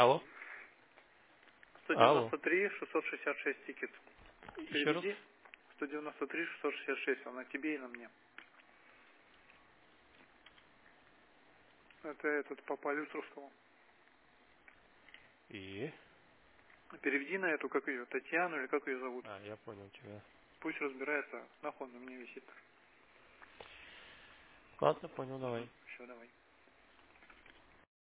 Алло. Алло. 193 666 тикет. Еще раз. Переведи. 193 666, он на тебе и на мне. Это этот папа Люстровского. И? Переведи на эту, как ее, Татьяну или как ее зовут. А, я понял тебя. Пусть разбирается, нахуй он на мне висит. Ладно, понял, давай. Все, давай.